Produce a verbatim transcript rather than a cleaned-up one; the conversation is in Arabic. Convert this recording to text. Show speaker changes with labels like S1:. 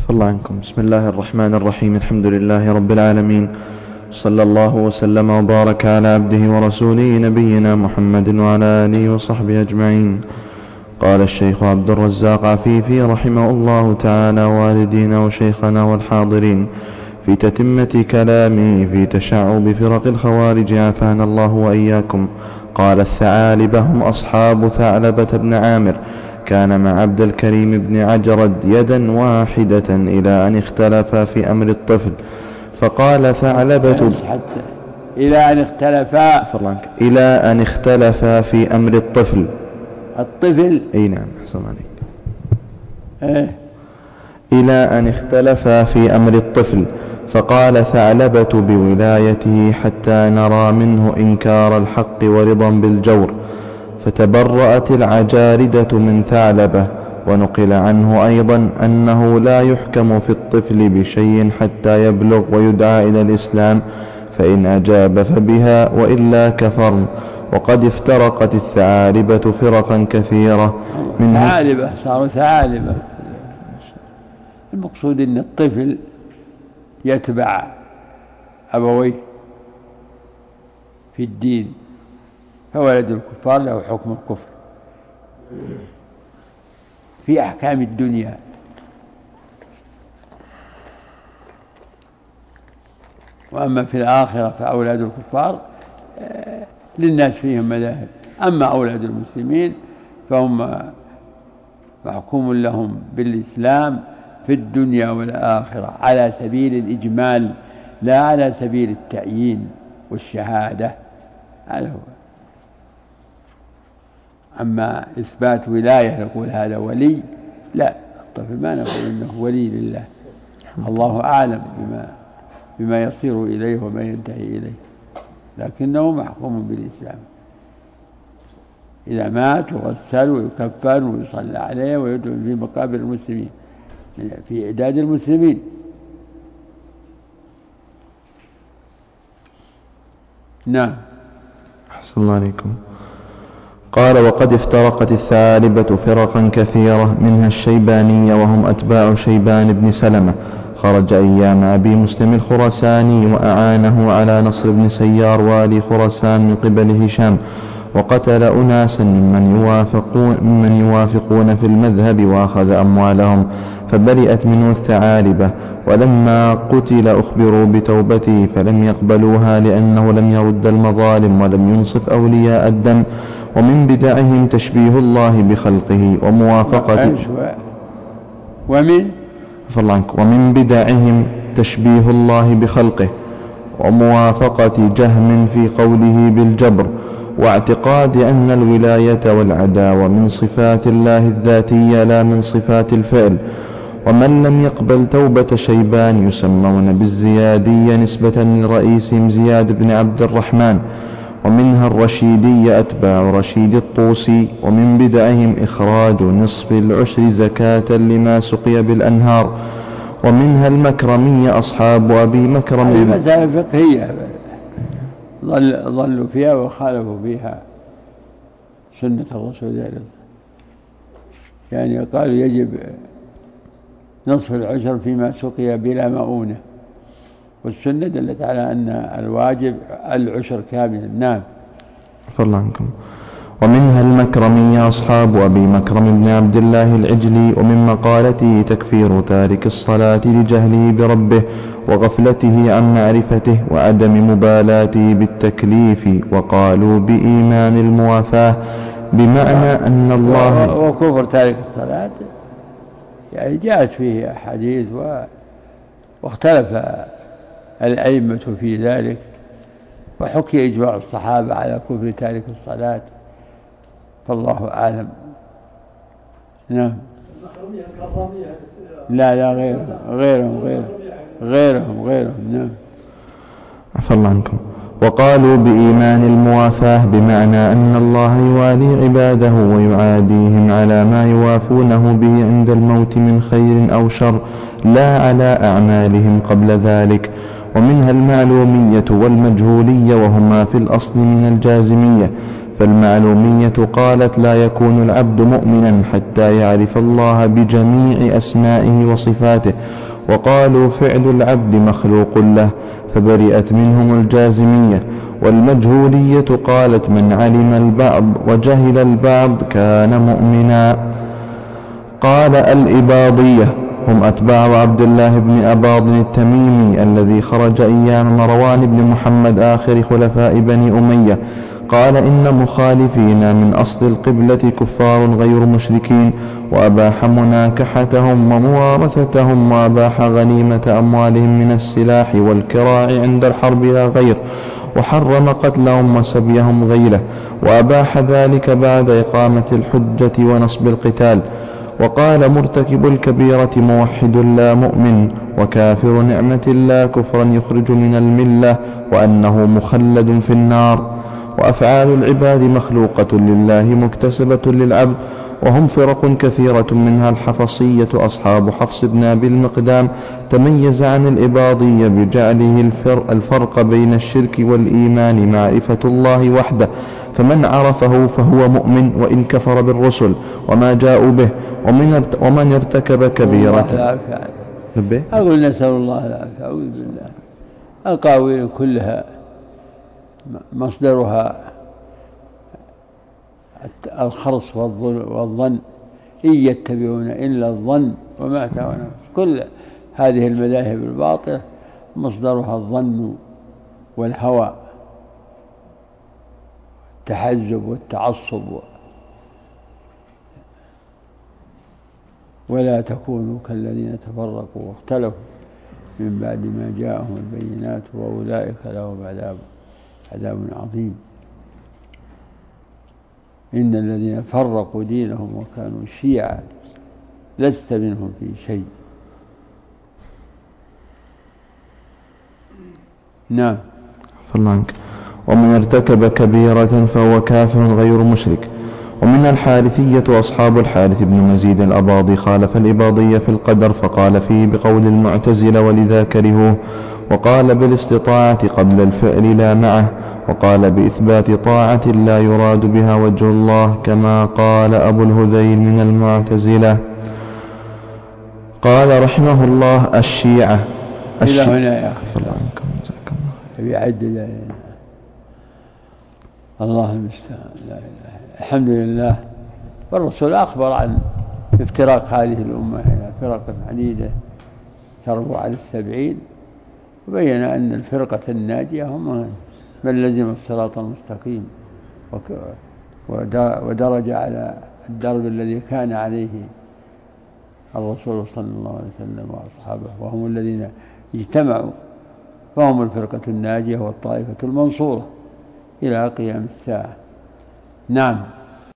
S1: عفى الله عنكم. بسم الله الرحمن الرحيم. الحمد لله رب العالمين، صلى الله وسلم وبارك على عبده ورسوله نبينا محمد وعلى آله وصحبه أجمعين. قال الشيخ عبد الرزاق عفيفي رحمه الله تعالى والدينا وشيخنا والحاضرين في تتمة كلامه في تشعب فرق الخوارج عافانا الله وإياكم. قال: الثعالبة هم أصحاب ثعلبة بن عامر، كان مع عبد الكريم بن عجرد يدا واحدة إلى أن اختلفا في أمر الطفل، فقال ثعلبة
S2: إلى أن اختلفا
S1: إلى أن اختلفا في أمر الطفل.
S2: الطفل
S1: أي نعم، حسن عليك.
S2: إيه؟
S1: إلى أن اختلفا في أمر الطفل، فقال ثعلبة بولايته حتى نرى منه إنكار الحق ورضا بالجور، فتبرأت العجاردة من ثعلبة. ونقل عنه أيضا أنه لا يحكم في الطفل بشيء حتى يبلغ ويدعى إلى الإسلام، فإن أجاب فبها وإلا كفر. وقد افترقت الثعالبة فرقا كثيرة من
S2: ثعالبة صاروا ثعالبة. المقصود أن الطفل يتبع أبويه في الدين، فولد الكفار له حكم الكفر في أحكام الدنيا. وأما في الآخرة فأولاد الكفار للناس فيهم مذاهب. أما أولاد المسلمين فهم محكوم لهم بالإسلام في الدنيا والآخرة على سبيل الإجمال، لا على سبيل التعيين والشهادة. هذا هو. أما إثبات ولاية نقول هذا ولي، لا، الطفل ما نقول إنه ولي لله. الله أعلم بما بما يصير إليه وما ينتهي إليه، لكنه محكوم بالإسلام. إذا مات يغسل ويكفن ويصلى عليه ويدعو في مقابر المسلمين، في إعداد المسلمين. نعم.
S1: أحسن الله عليكم. قال: وقد افترقت الثعالبة فرقا كثيرة، منها الشيبانية وهم أتباع شيبان بن سلمة، خرج أيام أبي مسلم الخراساني وأعانه على نصر بن سيار والي خراسان من قبل هشام، وقتل أناسا ممن يوافقون, ممن يوافقون في المذهب وأخذ أموالهم، فبرئت منه الثعالبة. ولما قتل أخبروا بتوبته فلم يقبلوها لأنه لم يرد المظالم ولم ينصف أولياء الدم. ومن بدعهم تشبيه الله بخلقه وموافقة
S2: ومن
S1: ومن بدعهم تشبيه الله بخلقه وموافقة جهم في قوله بالجبر، واعتقاد أن الولاية والعداوة من صفات الله الذاتية لا من صفات الفعل. ومن لم يقبل توبة شيبان يسمون بالزيادية نسبة لرئيسهم زياد بن عبد الرحمن، ومنها الرشيدية أتباع رشيد الطوسي. ومن بدعهم إخراج نصف العشر زكاة لما سقي بالأنهار. ومنها المكرمية أصحاب أبي مكرم.
S2: هذه مسائل فقهية ظلوا فيها وخالفوا فيها سنة الرسول، يعني قالوا يجب نصف العشر فيما سقي بلا مؤونة، والسنة دلت على أن الواجب العشر كاملا. نعم.
S1: فالله عنكم. ومنها المكرمية أصحاب أبي مكرم بن عبد الله العجلي. ومن مقالته تكفير تارك الصلاة لجهله بربه وغفلته عن معرفته وعدم مبالاته بالتكليف. وقالوا بإيمان الموافاة بمعنى أن الله
S2: وكفر تارك الصلاة يعني جاءت فيه أحاديث واختلف الأئمة في ذلك، وحكي إجماع الصحابة على كفر تارك الصلاة، فالله أعلم. نعم. لا لا غيرهم غيرهم غيرهم غيرهم غيرهم نعم.
S1: عفى الله عنكم. وقالوا بإيمان الموافاة بمعنى أن الله يوالي عباده ويعاديهم على ما يوافونه به عند الموت من خير أو شر، لا على أعمالهم قبل ذلك. ومنها المعلومية والمجهولية، وهما في الأصل من الجازمية، فالمعلومية قالت لا يكون العبد مؤمنا حتى يعرف الله بجميع أسمائه وصفاته، وقالوا فعل العبد مخلوق له، فبرئت منهم الجازمية. والمجهولية قالت من علم البعض وجهل البعض كان مؤمنا. قال الإباضية هم أتباع عبد الله بن أباض التميمي الذي خرج أيام مروان بن محمد آخر خلفاء بني أمية. قال إن مخالفين من أصل القبلة كفار غير مشركين، وأباح مناكحتهم وموارثتهم، وأباح غنيمة أموالهم من السلاح والكراع عند الحرب لا غير، وحرم قتلهم وسبيهم غيله، وأباح ذلك بعد إقامة الحجة ونصب القتال. وقال مرتكب الكبيرة موحد لا مؤمن، وكافر نعمة لا كفرا يخرج من الملة، وأنه مخلد في النار. وأفعال العباد مخلوقة لله مكتسبة للعبد، وهم فرق كثيرة منها الحفصية أصحاب حفص بن أبي المقدام، تميز عن الإباضية بجعله الفرق بين الشرك والإيمان معرفة الله وحده، فمن عرفه فهو مؤمن وإن كفر بالرسل وما جاءوا به. ومن ارتكب كبيرة
S2: أقول نسأل الله العافية، أعوذ بالله. القاويل كلها مصدرها الخرص والظن، إن يتبعون إلا الظن وما تهوى الأنفس. كل هذه المذاهب الباطلة مصدرها الظن والهوى، التحزب والتعصب. ولا تكونوا كالذين تفرقوا واختلفوا من بعد ما جاءهم البينات وأولئك لهم عذاب عذاب عظيم. إن الذين فرقوا دينهم وكانوا شيعا لست منهم في شيء. نعم.
S1: فالله. ومن ارتكب كبيرة فهو كافر غير مشرك. ومن الحارثية أصحاب الحارث بن مزيد الأباضي خالف الإباضية في القدر، فقال فيه بقول المعتزلة ولذا كرهوه، وقال بالاستطاعة قبل الفعل لا معه، وقال بإثبات طاعة لا يراد بها وجه الله، كما قال أبو الهذيل من المعتزلة. قال رحمه الله الشيعة
S2: إلى هنا يا أخي يعدد الله المستعان. لا إله. الحمد لله. والرسول أخبر عن افتراق هذه الأمة إلى فرق عديدة تربو على السبعين، وبين أن الفرقة الناجية هم من لزم الصراط المستقيم ودرج على الدرب الذي كان عليه الرسول صلى الله عليه وسلم وأصحابه، وهم الذين اجتمعوا، فهم الفرقة الناجية والطائفة المنصورة إلى قيام الساعة. نعم.